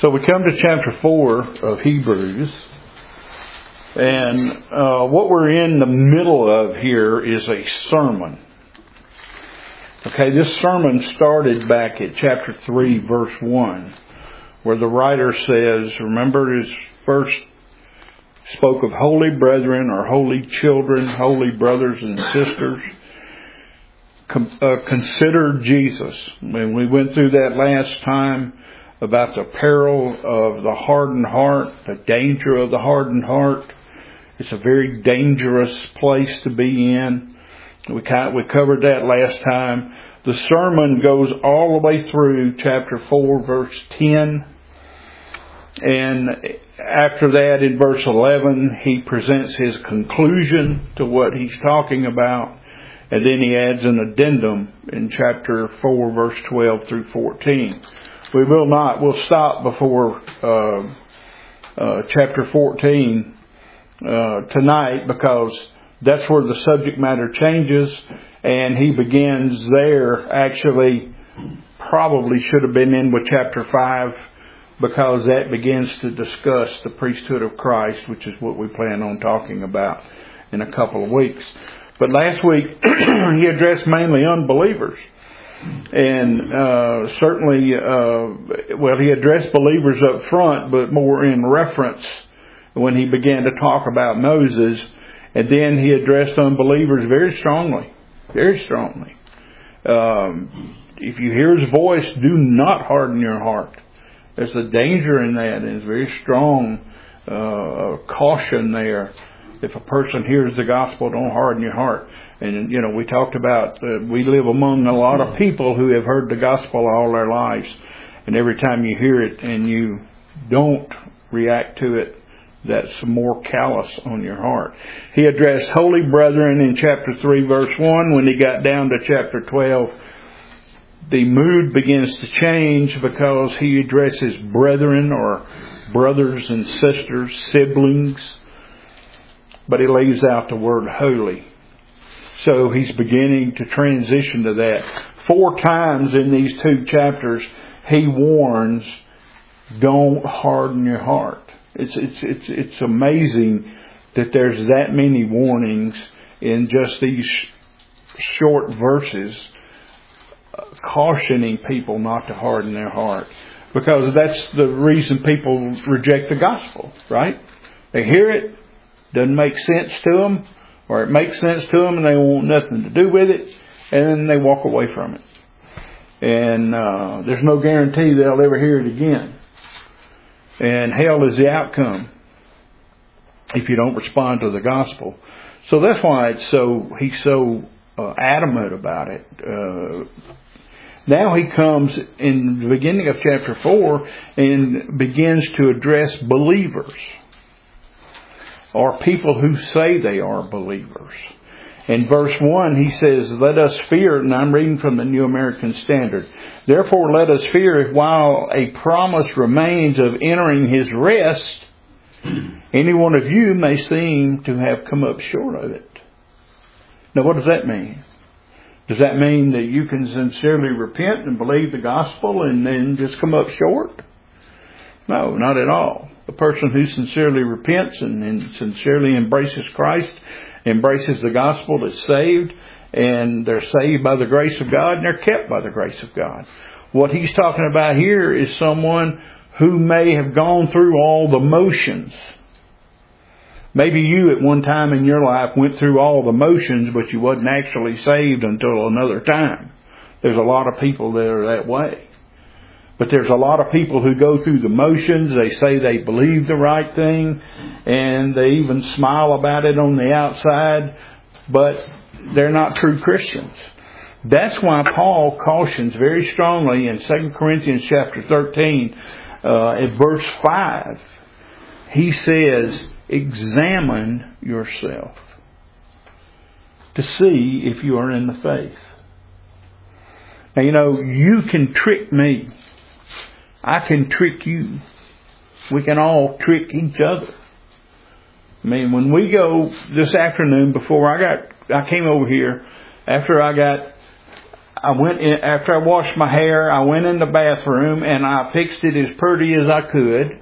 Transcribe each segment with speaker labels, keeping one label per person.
Speaker 1: So we come to chapter 4 of Hebrews, and what we're in the middle of here is a sermon. Okay, this sermon started back at chapter 3, verse 1, where the writer says, remember his first spoke of holy brethren or holy children, holy brothers and sisters. Consider Jesus. When we went through that last time about the peril of the hardened heart, the danger of the hardened heart. It's a very dangerous place to be in. We covered that last time. The sermon goes all the way through chapter 4, verse 10. And after that, in verse 11, he presents his conclusion to what he's talking about. And then he adds an addendum in chapter 4, verse 12 through 14. We'll stop before chapter 14 tonight, because that's where the subject matter changes, and he begins there. Actually, probably should have been in with chapter 5, because that begins to discuss the priesthood of Christ, which is what we plan on talking about in a couple of weeks. But last week, he addressed mainly unbelievers. And certainly, he addressed believers up front, but more in reference when he began to talk about Moses. And then he addressed unbelievers very strongly. Very strongly. If you hear his voice, do not harden your heart. There's a danger in that, and it's very strong caution there. If a person hears the gospel, don't harden your heart. And, we talked about we live among a lot of people who have heard the gospel all their lives. And every time you hear it and you don't react to it, that's more callous on your heart. He addressed holy brethren in chapter 3, verse 1. When he got down to chapter 12, the mood begins to change, because he addresses brethren or brothers and sisters, siblings. But he leaves out the word holy. So he's beginning to transition to that. 4 times in these 2 chapters, he warns, don't harden your heart. It's amazing that there's that many warnings in just these short verses, cautioning people not to harden their heart. Because that's the reason people reject the gospel, right? They hear it, doesn't make sense to them, or it makes sense to them and they want nothing to do with it, and then they walk away from it. And there's no guarantee they'll ever hear it again. And hell is the outcome if you don't respond to the gospel. So that's why he's so adamant about it. Now he comes in the beginning of chapter 4 and begins to address believers, or people who say they are believers. In verse 1, he says, let us fear, and I'm reading from the New American Standard. Therefore, let us fear, while a promise remains of entering his rest, any one of you may seem to have come up short of it. Now, what does that mean? Does that mean that you can sincerely repent and believe the gospel and then just come up short? No, not at all. The person who sincerely repents and sincerely embraces Christ, embraces the gospel, is saved, and they're saved by the grace of God, and they're kept by the grace of God. What he's talking about here is someone who may have gone through all the motions. Maybe you at one time in your life went through all the motions, but you wasn't actually saved until another time. There's a lot of people that are that way. But there's a lot of people who go through the motions. They say they believe the right thing, and they even smile about it on the outside, but they're not true Christians. That's why Paul cautions very strongly in 2 Corinthians chapter 13, at verse 5. He says, examine yourself to see if you are in the faith. Now, you can trick me. I can trick you. We can all trick each other. I mean, when we go this afternoon, before I came over here, after I I went in, after I washed my hair, I went in the bathroom and I fixed it as pretty as I could.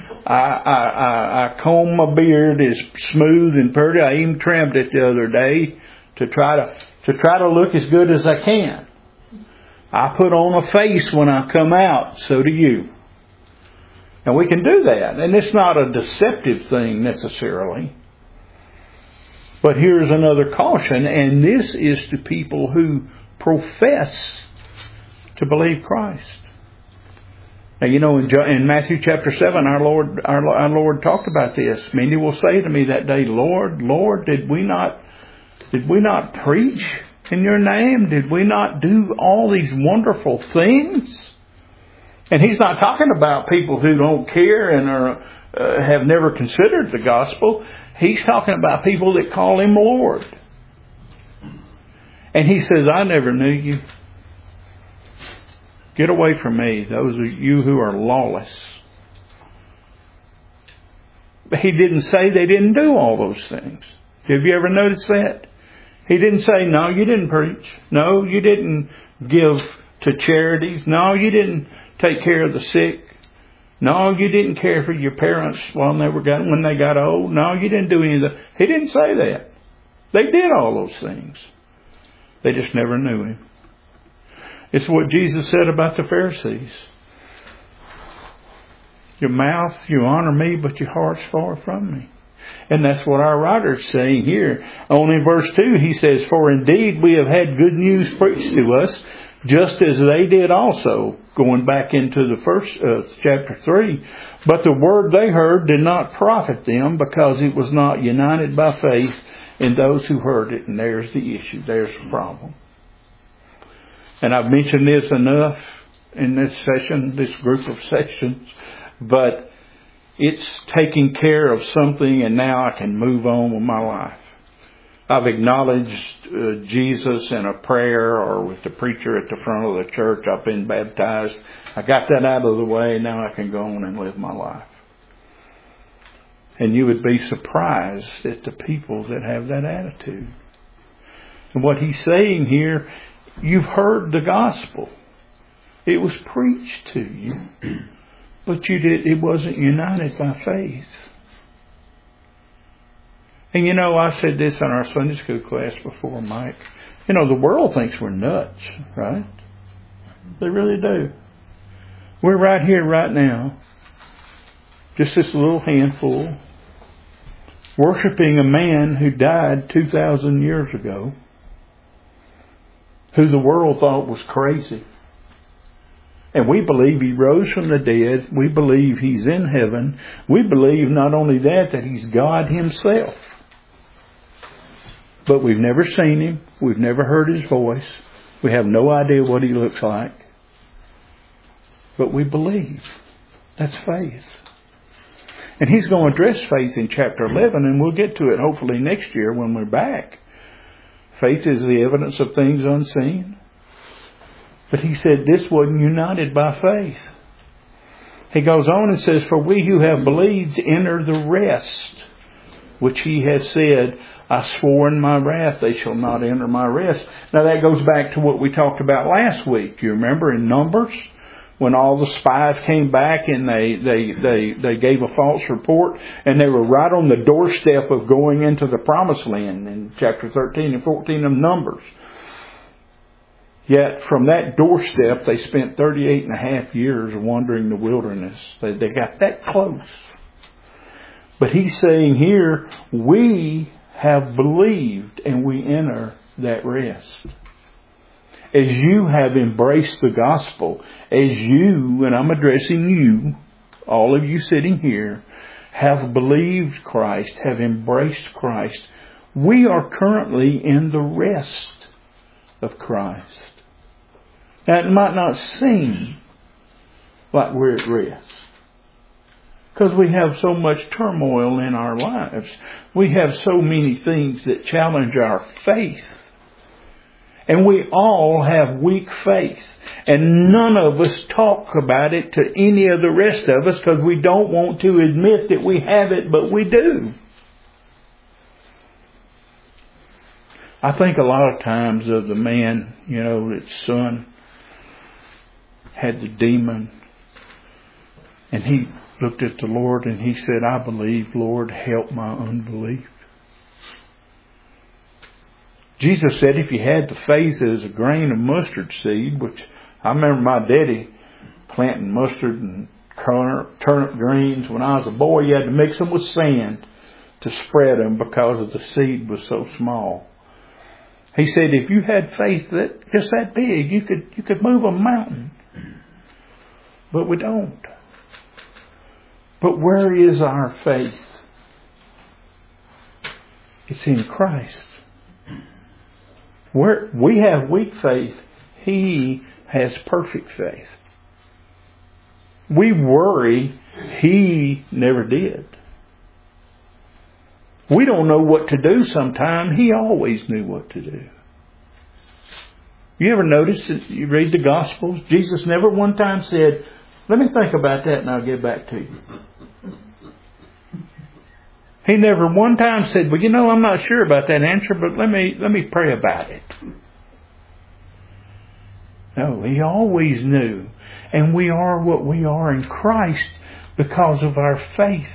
Speaker 1: I combed my beard as smooth and pretty. I even trimmed it the other day to try to look as good as I can. I put on a face when I come out, so do you. And we can do that. And it's not a deceptive thing necessarily. But here's another caution, and this is to people who profess to believe Christ. Now, you know, in Matthew chapter 7, our Lord talked about this. Many will say to me that day, Lord, Lord, did we not preach in your name? Did we not do all these wonderful things? And He's not talking about people who don't care and have never considered the gospel. He's talking about people that call Him Lord. And He says, I never knew you. Get away from me, those of you who are lawless. But He didn't say they didn't do all those things. Have you ever noticed that? He didn't say, no, you didn't preach. No, you didn't give to charities. No, you didn't take care of the sick. No, you didn't care for your parents when they got old. No, you didn't do any of that. He didn't say that. They did all those things. They just never knew Him. It's what Jesus said about the Pharisees. Your mouth, you honor me, but your heart's far from me. And that's what our writer's saying here. Only in verse 2 he says, for indeed we have had good news preached to us, just as they did also, going back into the first chapter 3. But the word they heard did not profit them, because it was not united by faith in those who heard it. And there's the issue. There's the problem. And I've mentioned this enough in this session, this group of sessions, but it's taking care of something, and now I can move on with my life. I've acknowledged Jesus in a prayer or with the preacher at the front of the church. I've been baptized. I got that out of the way. Now I can go on and live my life. And you would be surprised at the people that have that attitude. And what he's saying here, you've heard the gospel. It was preached to you. But it wasn't united by faith. And you know, I said this in our Sunday school class before, Mike. You know, the world thinks we're nuts, right? They really do. We're right here, right now. Just this little handful. Worshipping a man who died 2,000 years ago. Who the world thought was crazy. And we believe He rose from the dead. We believe He's in heaven. We believe not only that He's God Himself. But we've never seen Him. We've never heard His voice. We have no idea what He looks like. But we believe. That's faith. And He's going to address faith in chapter 11, and we'll get to it hopefully next year when we're back. Faith is the evidence of things unseen. But He said this wasn't united by faith. He goes on and says, for we who have believed enter the rest, which He has said, I swore in my wrath, they shall not enter my rest. Now that goes back to what we talked about last week. You remember in Numbers, when all the spies came back and they gave a false report, and they were right on the doorstep of going into the promised land in chapter 13 and 14 of Numbers. Yet from that doorstep, they spent 38 and a half years wandering the wilderness. They got that close. But He's saying here, we have believed and we enter that rest. As you have embraced the gospel, as you, and I'm addressing you, all of you sitting here, have believed Christ, have embraced Christ, we are currently in the rest of Christ. Now, it might not seem like we're at rest, because we have so much turmoil in our lives. We have so many things that challenge our faith. And we all have weak faith. And none of us talk about it to any of the rest of us, because we don't want to admit that we have it, but we do. I think a lot of times of the man, that son had the demon, and he looked at the Lord and he said, I believe, Lord, help my unbelief. Jesus said if you had the faith as a grain of mustard seed, which I remember my daddy planting mustard and turnip greens when I was a boy. You had to mix them with sand to spread them because the seed was so small. He said if you had faith that just that big, you could move a mountain. But we don't. But where is our faith? It's in Christ. Where we have weak faith, He has perfect faith. We worry, He never did. We don't know what to do sometimes. He always knew what to do. You ever notice that you read the Gospels? Jesus never one time said, let me think about that and I'll get back to you. He never one time said, well, I'm not sure about that answer, but let me pray about it. No, He always knew. And we are what we are in Christ because of our faith.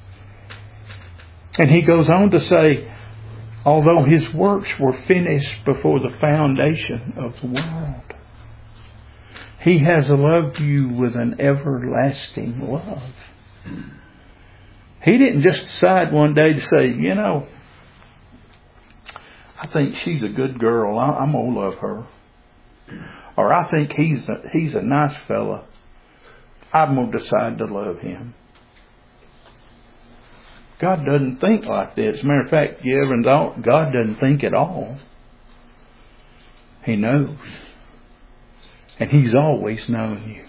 Speaker 1: And He goes on to say, although His works were finished before the foundation of the world, He has loved you with an everlasting love. He didn't just decide one day to say, I think she's a good girl. I'm going to love her. Or I think he's a nice fella. I'm going to decide to love him. God doesn't think like this. As a matter of fact, God doesn't think at all. He knows. And He's always known you.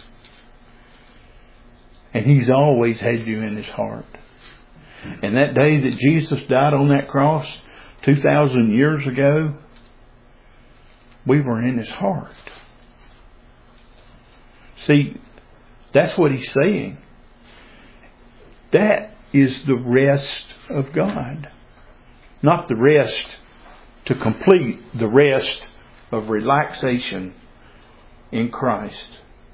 Speaker 1: And He's always had you in His heart. And that day that Jesus died on that cross 2,000 years ago, we were in His heart. See, that's what He's saying. That is the rest of God. Not the rest to complete the rest of relaxation in Christ.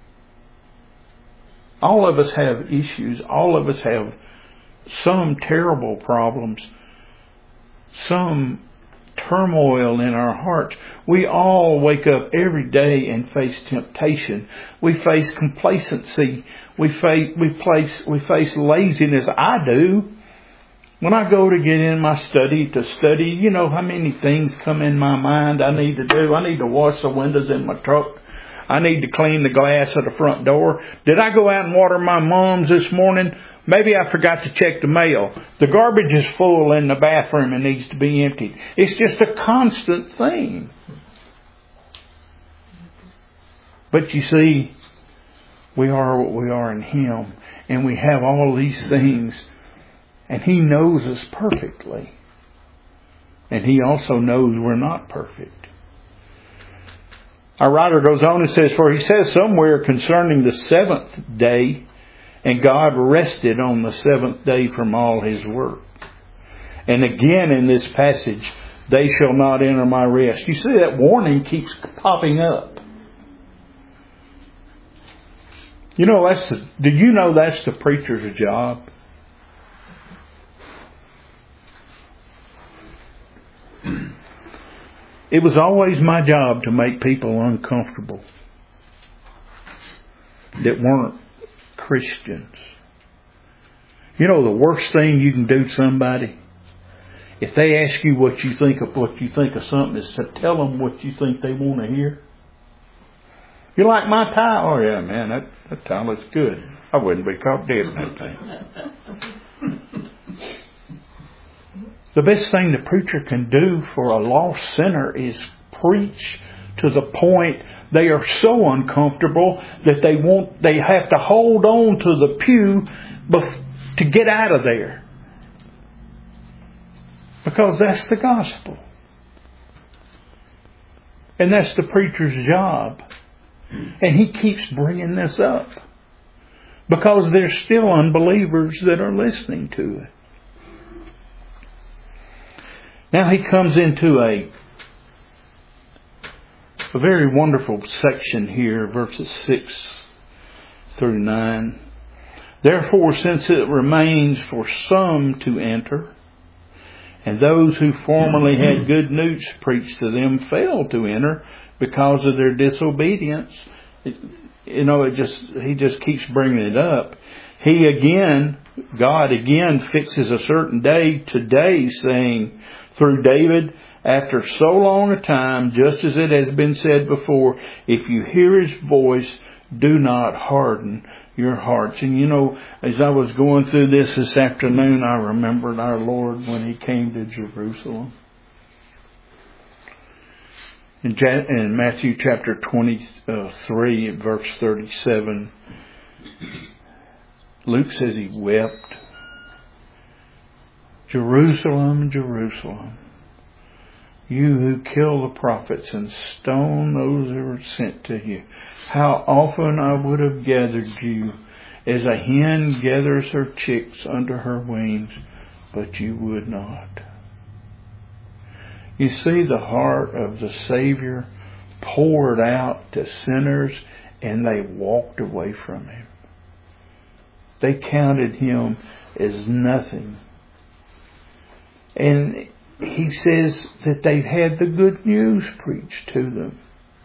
Speaker 1: All of us have issues. All of us have some terrible problems. Some turmoil in our hearts. We all wake up every day and face temptation. We face complacency. We face laziness. I do. When I go to get in my study to study, how many things come in my mind I need to do. I need to wash the windows in my truck. I need to clean the glass at the front door. Did I go out and water my lawns this morning? Maybe I forgot to check the mail. The garbage is full in the bathroom and needs to be emptied. It's just a constant thing. But you see, we are what we are in Him. And we have all these things. And He knows us perfectly. And He also knows we're not perfect. Our writer goes on and says, for He says somewhere concerning the seventh day, and God rested on the seventh day from all His work. And again in this passage, they shall not enter my rest. You see that warning keeps popping up. Do you know that's the preacher's job? It was always my job to make people uncomfortable that weren't Christians. The worst thing you can do to somebody, if they ask you what you think of something, is to tell them what you think they want to hear. You like my tie? Oh yeah, man, that tie looks good. I wouldn't be caught dead in that thing. The best thing the preacher can do for a lost sinner is preach to the point they are so uncomfortable that they have to hold on to the pew to get out of there. Because that's the gospel. And that's the preacher's job. And he keeps bringing this up. Because there's still unbelievers that are listening to it. Now he comes into a A very wonderful section here, verses 6 through 9. Therefore, since it remains for some to enter, and those who formerly had good news preached to them failed to enter because of their disobedience. He just keeps bringing it up. God again fixes a certain day today, saying through David, after so long a time, just as it has been said before, if you hear His voice, do not harden your hearts. And as I was going through this afternoon, I remembered our Lord when He came to Jerusalem. In Matthew chapter 23, verse 37, Luke says He wept. Jerusalem, Jerusalem, you who kill the prophets and stone those who were sent to you. How often I would have gathered you as a hen gathers her chicks under her wings, but you would not. You see the heart of the Savior poured out to sinners, and they walked away from Him. They counted Him as nothing. And He says that they've had the good news preached to them.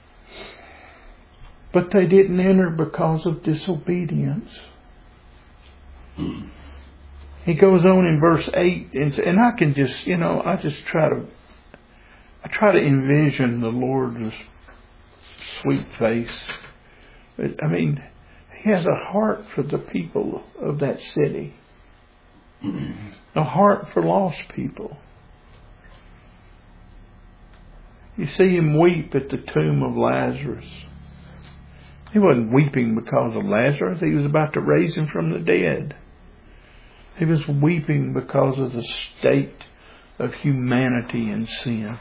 Speaker 1: But they didn't enter because of disobedience. He goes on in verse 8, and I can just, I try to envision the Lord's sweet face. He has a heart for the people of that city. A heart for lost people. You see Him weep at the tomb of Lazarus. He wasn't weeping because of Lazarus. He was about to raise him from the dead. He was weeping because of the state of humanity and sin.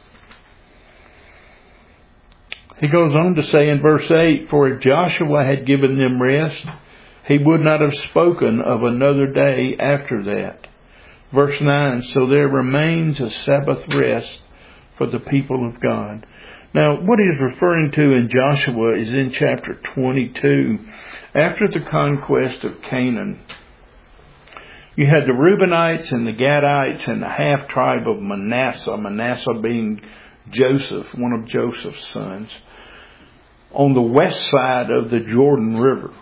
Speaker 1: He goes on to say in verse 8, for if Joshua had given them rest, he would not have spoken of another day after that. Verse 9, so there remains a Sabbath rest for the people of God. Now, what he's referring to in Joshua is in chapter 22. After the conquest of Canaan, you had the Reubenites and the Gadites and the half-tribe of Manasseh, Manasseh being Joseph, one of Joseph's sons, on the west side of the Jordan River.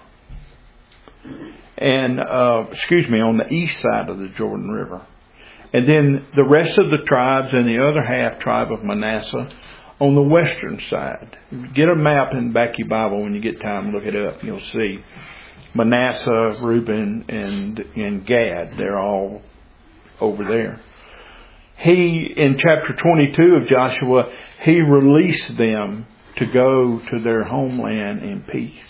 Speaker 1: And, on the east side of the Jordan River. And then the rest of the tribes and the other half-tribe of Manasseh on the western side. Get a map in the back of your Bible when you get time, look it up. You'll see Manasseh, Reuben, and Gad. They're all over there. In chapter 22 of Joshua, he released them to go to their homeland in peace.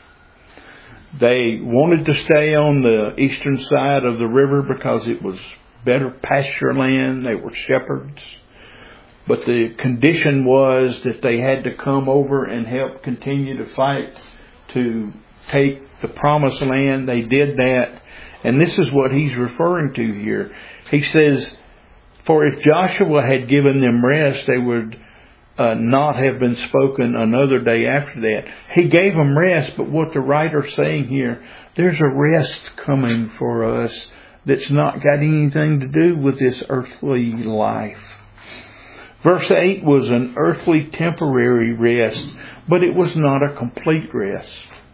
Speaker 1: They wanted to stay on the eastern side of the river because it was better pasture land. They were shepherds. But the condition was that they had to come over and help continue to fight to take the promised land. They did that. And this is what he's referring to here. He says, for if Joshua had given them rest, they would not have been spoken another day after that. He gave them rest, but what the writer's saying here, there's a rest coming for us that's not got anything to do with this earthly life. Verse 8 was an earthly temporary rest, but it was not a complete rest.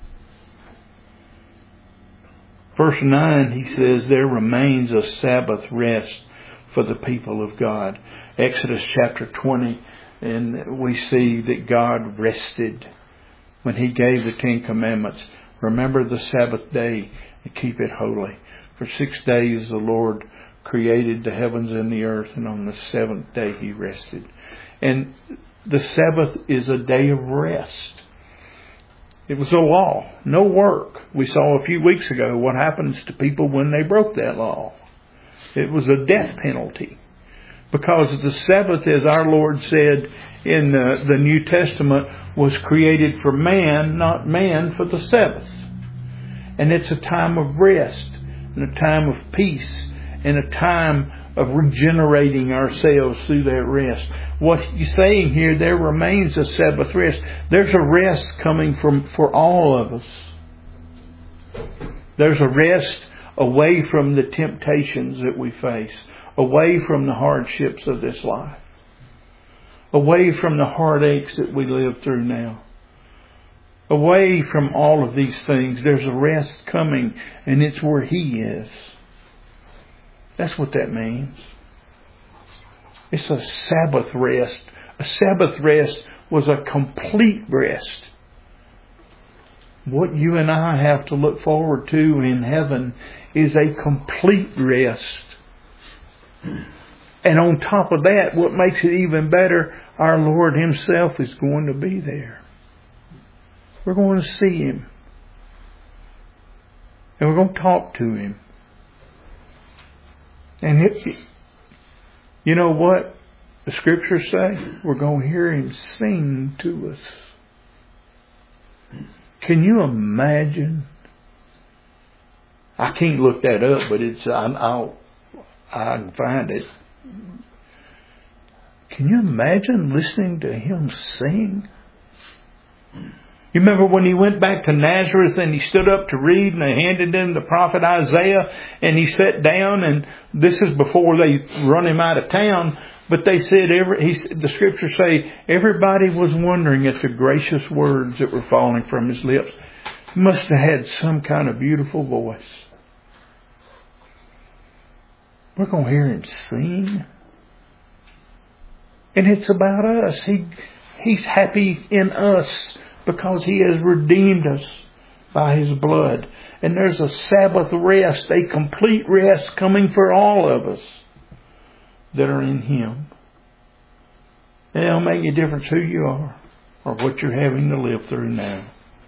Speaker 1: Verse 9, he says, there remains a Sabbath rest for the people of God. Exodus chapter 20, and we see that God rested when He gave the Ten Commandments. Remember the Sabbath day and keep it holy. For 6 days the Lord created the heavens and the earth, and on the seventh day He rested. And the Sabbath is a day of rest. It was a law, no work. We saw a few weeks ago what happens to people when they broke that law. It was a death penalty. Because the Sabbath, as our Lord said in the New Testament, was created for man, not man for the Sabbath. And it's a time of rest, and a time of peace, and a time of regenerating ourselves through that rest. What he's saying here, there remains a Sabbath rest. There's a rest coming for all of us. There's a rest away from the temptations that we face, away from the hardships of this life, away from the heartaches that we live through now, away from all of these things. There's a rest coming, and it's where He is. That's what that means. It's a Sabbath rest. A Sabbath rest was a complete rest. What you and I have to look forward to in heaven is a complete rest. And on top of that, what makes it even better, our Lord Himself is going to be there. We're going to see Him. And we're going to talk to Him. And you know what the Scriptures say? We're going to hear Him sing to us. Can you imagine? I can't look that up, but I can find it. Can you imagine listening to Him sing? You remember when He went back to Nazareth and He stood up to read and they handed Him the prophet Isaiah and He sat down, and this is before they run Him out of town, but they said the Scriptures say everybody was wondering at the gracious words that were falling from His lips. He must have had some kind of beautiful voice. We're going to hear Him sing. And it's about us. He's happy in us because He has redeemed us by His blood. And there's a Sabbath rest, a complete rest coming for all of us that are in Him. It don't make any difference who you are or what you're having to live through now.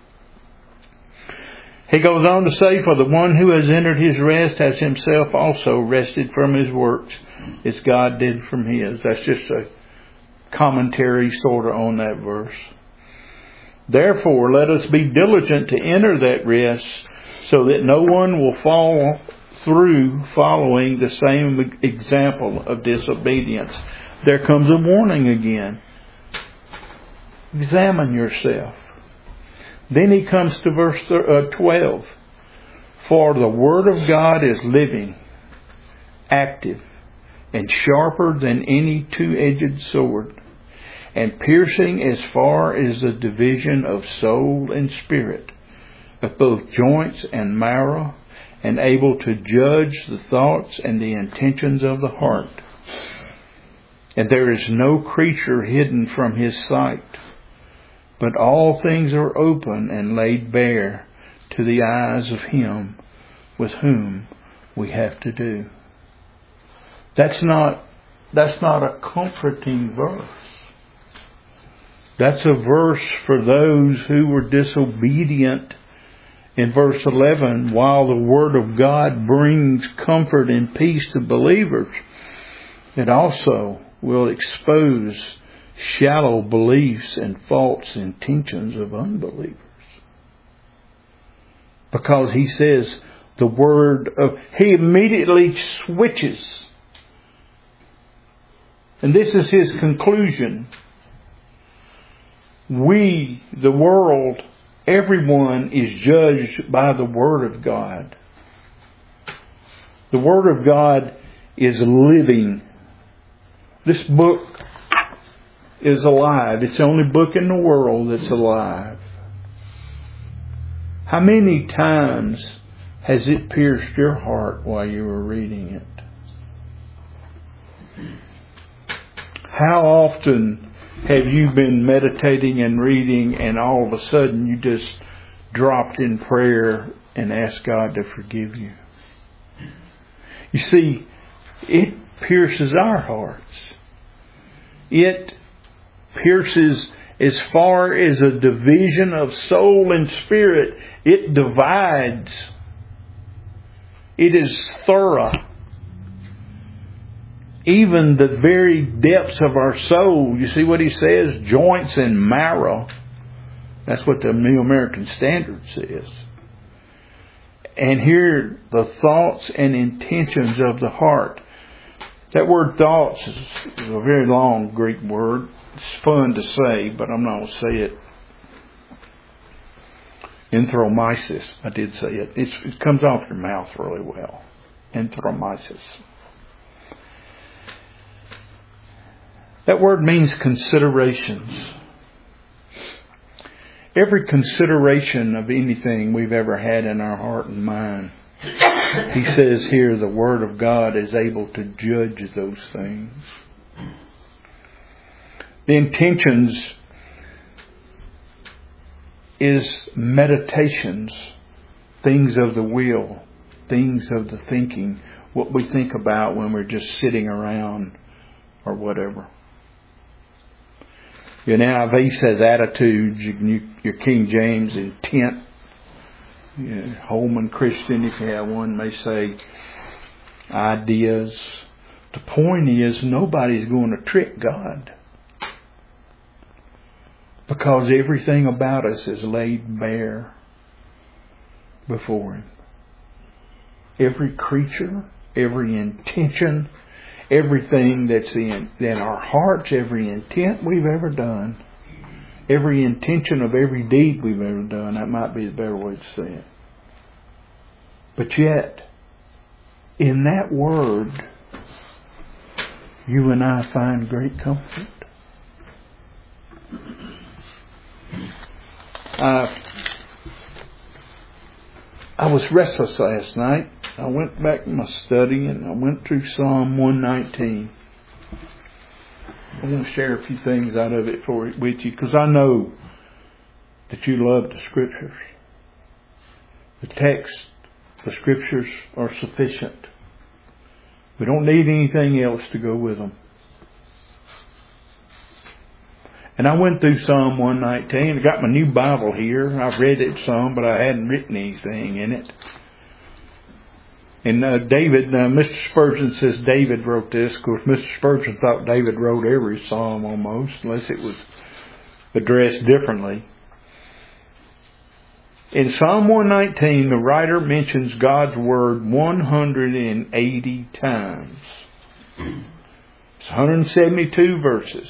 Speaker 1: He goes on to say, for the one who has entered His rest has himself also rested from his works as God did from His. That's just a commentary sort of on that verse. Therefore, let us be diligent to enter that rest so that no one will fall through following the same example of disobedience. There comes a warning again. Examine yourself. Then he comes to verse 12. For the Word of God is living, active, and sharper than any two-edged sword, and piercing as far as the division of soul and spirit, of both joints and marrow, and able to judge the thoughts and the intentions of the heart. And there is no creature hidden from His sight, but all things are open and laid bare to the eyes of Him with whom we have to do. That's not a comforting verse. That's a verse for those who were disobedient. In verse 11, while the Word of God brings comfort and peace to believers, it also will expose shallow beliefs and false intentions of unbelievers. Because he says the word of... He immediately switches. And this is his conclusion. We, the world, everyone is judged by the Word of God. The Word of God is living. This book is alive. It's the only book in the world that's alive. How many times has it pierced your heart while you were reading it? How often have you been meditating and reading and all of a sudden you just dropped in prayer and asked God to forgive you? You see, it pierces our hearts. It pierces as far as a division of soul and spirit. It divides. It is thorough. Even the very depths of our soul. You see what he says? Joints and marrow. That's what the New American Standard says. And here, the thoughts and intentions of the heart. That word thoughts is a very long Greek word. It's fun to say, but I'm not going to say it. Enthromysis. I did say it. It comes off your mouth really well. Enthromysis. That word means considerations. Every consideration of anything we've ever had in our heart and mind, he says here the Word of God is able to judge those things. The intentions is meditations, things of the will, things of the thinking, what we think about when we're just sitting around or whatever. Your NIV says attitudes, your King James intent. Holman Christian, if you have one, may say ideas. The point is, nobody's going to trick God, because everything about us is laid bare before Him. Every creature, every intention, everything that's in our hearts, every intent we've ever done, every intention of every deed we've ever done, that might be the better way to say it. But yet, in that Word, you and I find great comfort. I was restless last night. I went back to my study and I went through Psalm 119. I want to share a few things out of it with you, because I know that you love the Scriptures. The text, the Scriptures are sufficient. We don't need anything else to go with them. And I went through Psalm 119. I got my new Bible here. I've read it some, but I hadn't written anything in it. And Mr. Spurgeon says David wrote this. Of course, Mr. Spurgeon thought David wrote every psalm almost, unless it was addressed differently. In Psalm 119, the writer mentions God's Word 180 times. It's 172 verses.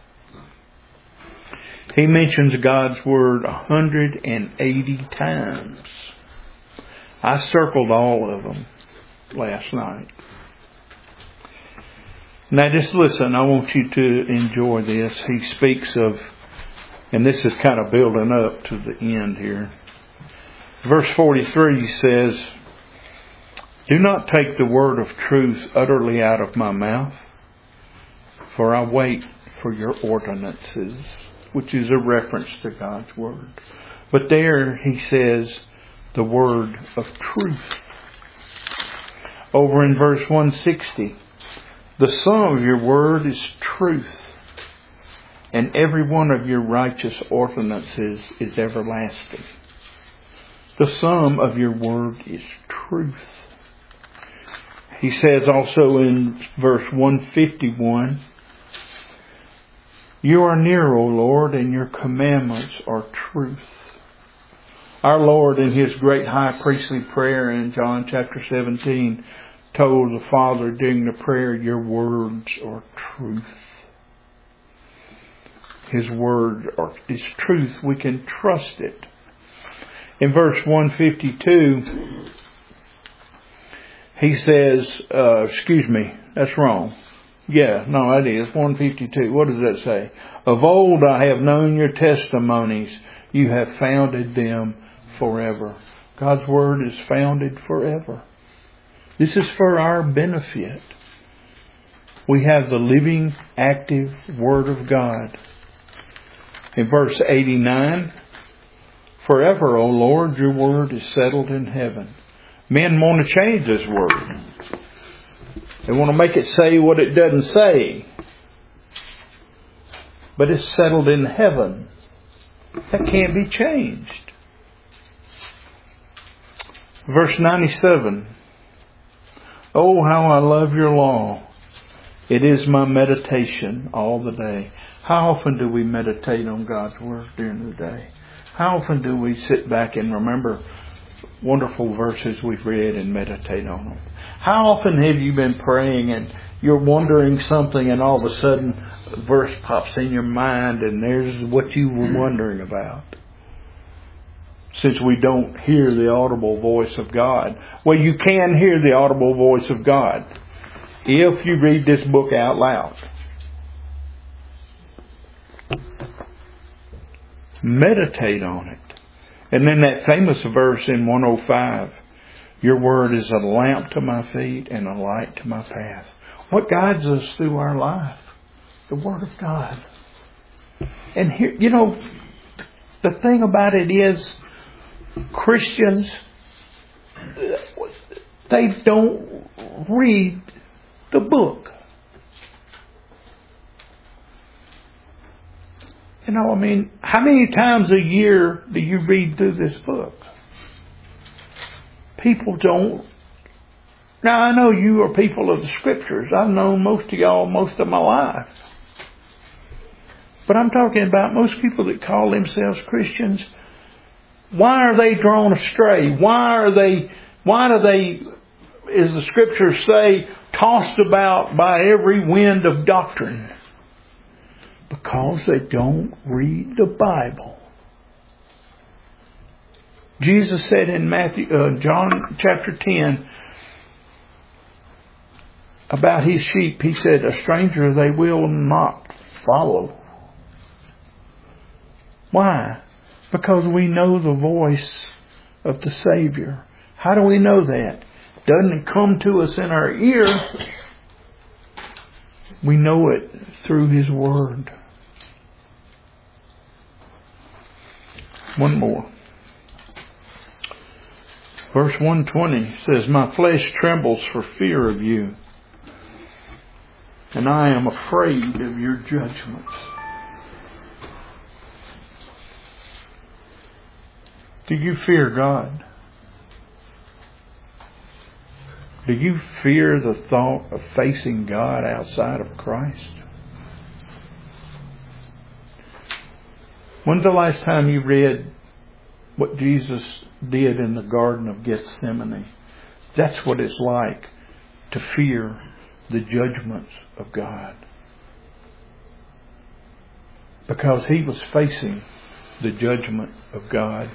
Speaker 1: He mentions God's Word 180 times. I circled all of them last night. Now just listen, I want you to enjoy this. He speaks of, and this is kind of building up to the end here. Verse 43 says, "Do not take the word of truth utterly out of my mouth, for I wait for your ordinances," which is a reference to God's Word. But there he says, the word of truth. Over in verse 160, "The sum of your word is truth, and every one of your righteous ordinances is everlasting." The sum of your word is truth. He says also in verse 151, "You are near, O Lord, and your commandments are truth." Our Lord, in His great high priestly prayer in John chapter 17, told the Father during the prayer, "Your words are truth." His word is truth. We can trust it. In verse 152, he says, that's wrong. That is 152. What does that say? "Of old I have known your testimonies. You have founded them forever." God's Word is founded forever. This is for our benefit. We have the living, active Word of God. In verse 89, "Forever, O Lord, your word is settled in heaven." Men want to change this word. They want to make it say what it doesn't say. But it's settled in heaven. That can't be changed. Verse 97. "Oh, how I love your law. It is my meditation all the day." How often do we meditate on God's Word during the day? How often do we sit back and remember wonderful verses we've read and meditate on them? How often have you been praying and you're wondering something and all of a sudden a verse pops in your mind and there's what you were wondering about. Since we don't hear the audible voice of God. Well, you can hear the audible voice of God if you read this book out loud. Meditate on it. And then that famous verse in 105, your word is a lamp to my feet and a light to my path. What guides us through our life? The Word of God. And here, the thing about it is, Christians, they don't read the book. How many times a year do you read through this book? People don't. Now, I know you are people of the Scriptures. I've known most of y'all most of my life. But I'm talking about most people that call themselves Christians. Why are they drawn astray? Why do they, as the Scriptures say, tossed about by every wind of doctrine? Because they don't read the Bible. Jesus said in John chapter 10 about His sheep, He said, a stranger they will not follow. Why? Because we know the voice of the Savior. How do we know that? Doesn't it come to us in our ear? We know it through His Word. One more. Verse 120 says, my flesh trembles for fear of you, and I am afraid of your judgments. Do you fear God? Do you fear the thought of facing God outside of Christ? When's the last time you read what Jesus did in the Garden of Gethsemane? That's what it's like to fear the judgments of God. Because He was facing the judgment of God.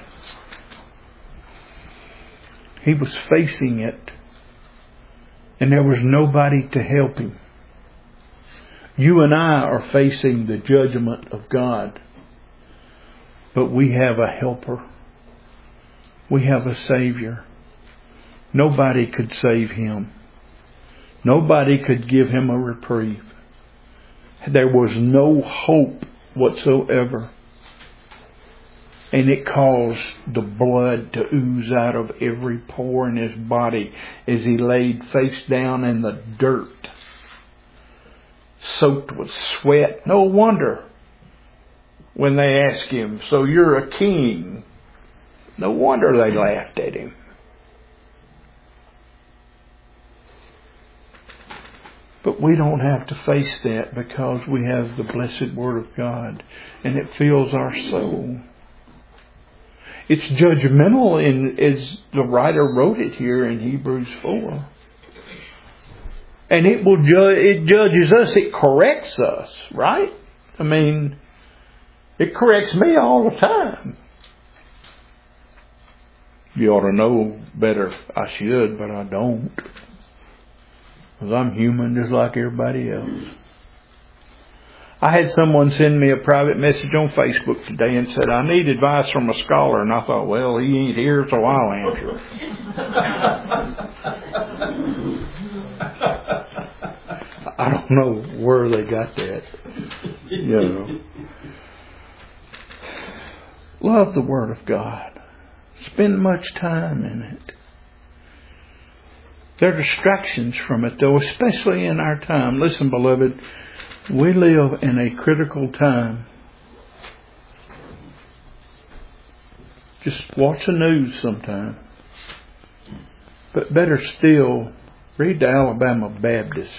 Speaker 1: He was facing it, and there was nobody to help Him. You and I are facing the judgment of God. But we have a helper. We have a Savior. Nobody could save Him. Nobody could give Him a reprieve. There was no hope whatsoever. And it caused the blood to ooze out of every pore in His body as He laid face down in the dirt, soaked with sweat. No wonder when they asked Him, so you're a king? No wonder they laughed at Him. But we don't have to face that because we have the blessed Word of God, and it fills our soul. It's judgmental, as the writer wrote it here in Hebrews 4. And it judges us, it corrects us, right? It corrects me all the time. You ought to know better. I should, but I don't. Because I'm human just like everybody else. I had someone send me a private message on Facebook today and said, I need advice from a scholar. And I thought, well, he ain't here, so I'll answer. I don't know where they got that. Love the Word of God. Spend much time in it. There are distractions from it, though, especially in our time. Listen, beloved, we live in a critical time. Just watch the news sometime. But better still, read the Alabama Baptist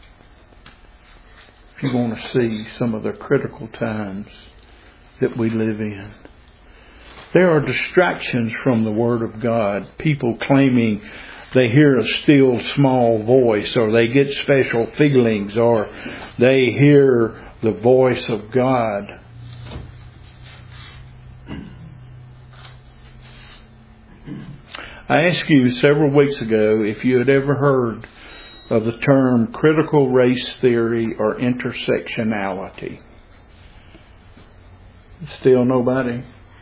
Speaker 1: if you want to see some of the critical times that we live in. There are distractions from the Word of God. People claiming they hear a still small voice, or they get special feelings, or they hear the voice of God. I asked you several weeks ago if you had ever heard of the term critical race theory or intersectionality. Still nobody?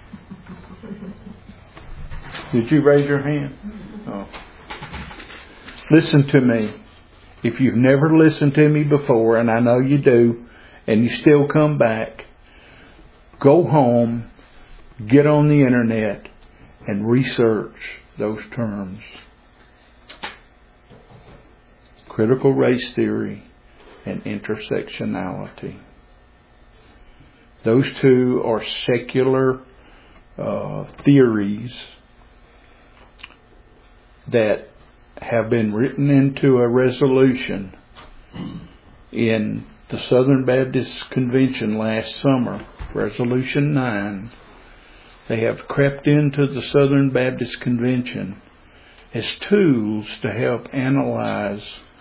Speaker 1: Did you raise your hand? Oh. Listen to me. If you've never listened to me before, and I know you do, and you still come back, go home, get on the internet, and research those terms. Critical race theory and intersectionality. Those two are secular theories that have been written into a resolution in the Southern Baptist Convention last summer, Resolution 9. They have crept into the Southern Baptist Convention as tools to help analyze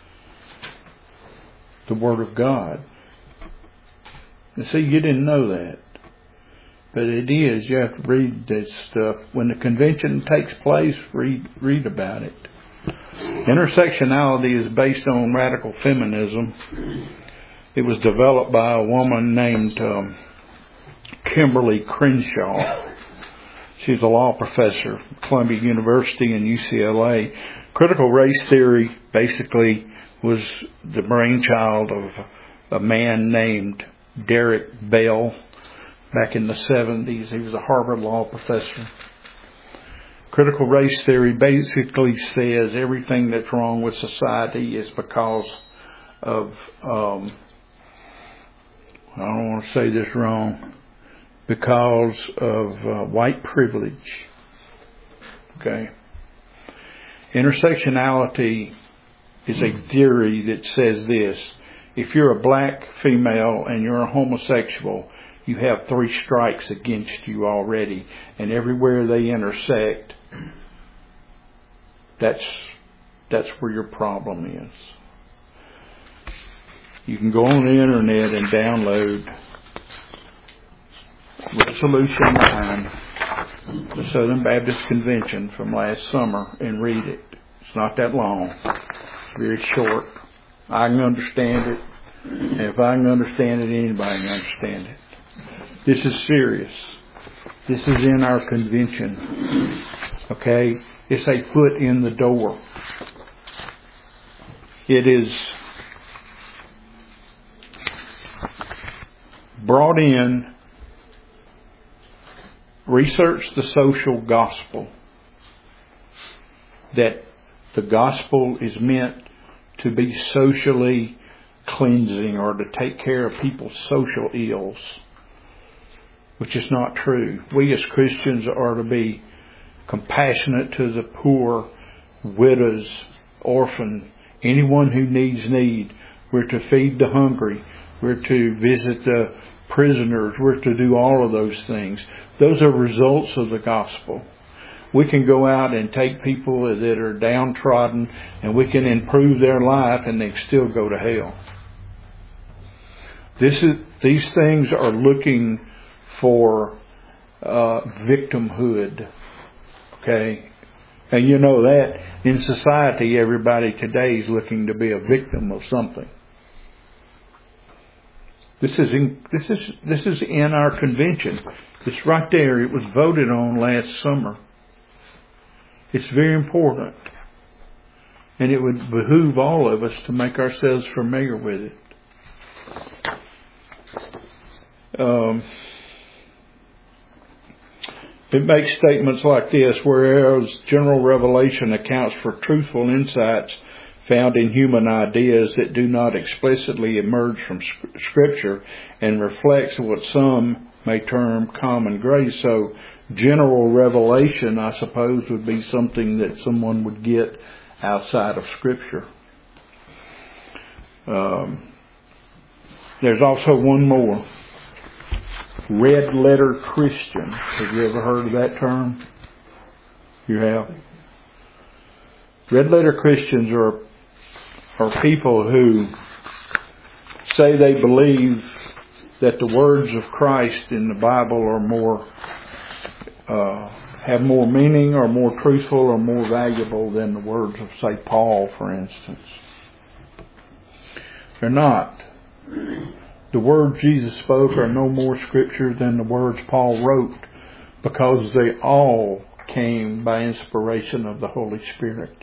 Speaker 1: the Word of God. And see, you didn't know that. But it is. You have to read this stuff. When the convention takes place, read about it. Intersectionality is based on radical feminism. It was developed by a woman named Kimberly Crenshaw. She's a law professor at Columbia University and UCLA. Critical race theory basically was the brainchild of a man named Derek Bell back in the 70s. He was a Harvard law professor. Critical race theory basically says everything that's wrong with society is because of, I don't want to say this wrong, because of white privilege. Okay. Intersectionality is a theory that says this: if you're a black female and you're a homosexual, you have 3 strikes against you already, and everywhere they intersect, that's where your problem is. You can go on the internet and download Resolution 9, the Southern Baptist Convention from last summer, and read it. It's not that long. It's very short. I can understand it. And if I can understand it, anybody can understand it. This is serious. This is in our convention. Okay? It's a foot in the door. It is brought in. Research the social gospel. That the gospel is meant to be socially cleansing or to take care of people's social ills, which is not true. We as Christians are to be compassionate to the poor, widows, orphan, anyone who needs need. We're to feed the hungry. We're to visit the prisoners. We're to do all of those things. Those are results of the gospel. We can go out and take people that are downtrodden and we can improve their life and they still go to hell. These things are looking for victimhood. Okay? And you know that in society, everybody today is looking to be a victim of something. This is in our convention. It's right there. It was voted on last summer. It's very important. And it would behoove all of us to make ourselves familiar with it. It makes statements like this: whereas general revelation accounts for truthful insights found in human ideas that do not explicitly emerge from Scripture and reflects what some may term common grace. So general revelation, I suppose, would be something that someone would get outside of Scripture. There's also one more. Red letter Christian. Have you ever heard of that term? You have? Red letter Christians are people who say they believe that the words of Christ in the Bible are more, have more meaning or more truthful or more valuable than the words of, say, Paul, for instance. They're not. The words Jesus spoke are no more scripture than the words Paul wrote, because they all came by inspiration of the Holy Spirit.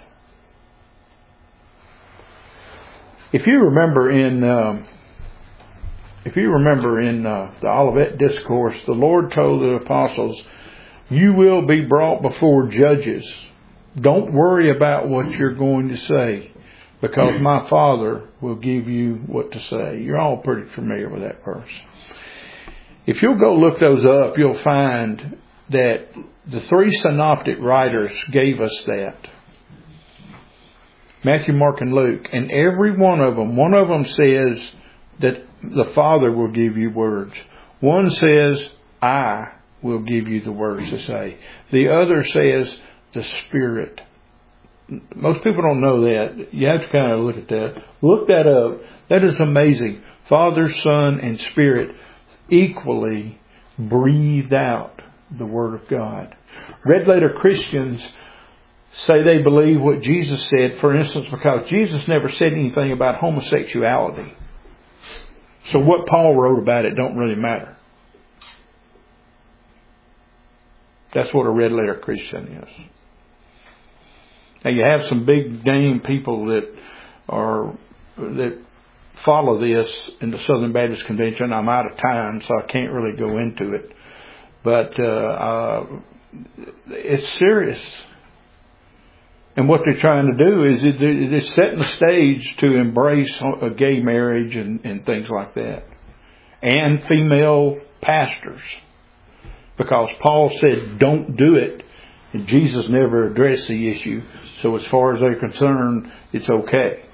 Speaker 1: If you remember in the Olivet Discourse, the Lord told the apostles, "You will be brought before judges. Don't worry about what you're going to say, because my Father will give you what to say." You're all pretty familiar with that verse. If you'll go look those up, you'll find that the three synoptic writers gave us that. Matthew, Mark, and Luke. And every one of them says that the Father will give you words. One says, "I will give you the words to say." The other says, "The Spirit." Most people don't know that. You have to kind of look at that. Look that up. That is amazing. Father, Son, and Spirit equally breathed out the Word of God. Red letter Christians say they believe what Jesus said, for instance, because Jesus never said anything about homosexuality. So what Paul wrote about it don't really matter. That's what a red letter Christian is. Now you have some big name people that follow this in the Southern Baptist Convention. I'm out of time, so I can't really go into it. But it's serious. And what they're trying to do is they're setting the stage to embrace a gay marriage and things like that. And female pastors. Because Paul said, don't do it. And Jesus never addressed the issue. So as far as they're concerned, it's okay.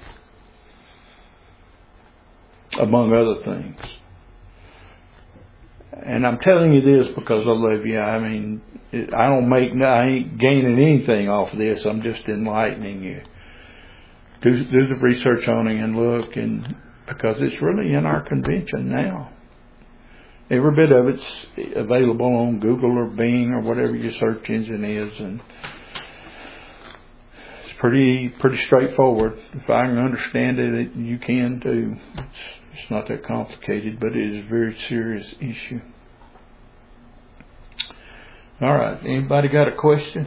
Speaker 1: Among other things. And I'm telling you this because I love you. I mean, I ain't gaining anything off of this. I'm just enlightening you. Do the research on it and look, and because it's really in our convention now. Every bit of it's available on Google or Bing or whatever your search engine is, and it's pretty straightforward. If I can understand it, you can too. It's not that complicated, but it is a very serious issue. All right. Anybody got a question?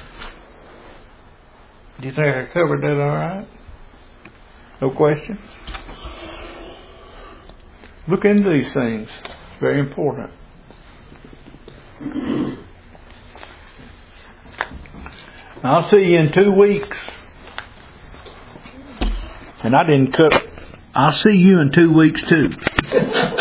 Speaker 1: Do you think I covered that all right? No questions? Look into these things. It's very important. I'll see you in 2 weeks. And I didn't cut. I'll see you in 2 weeks too.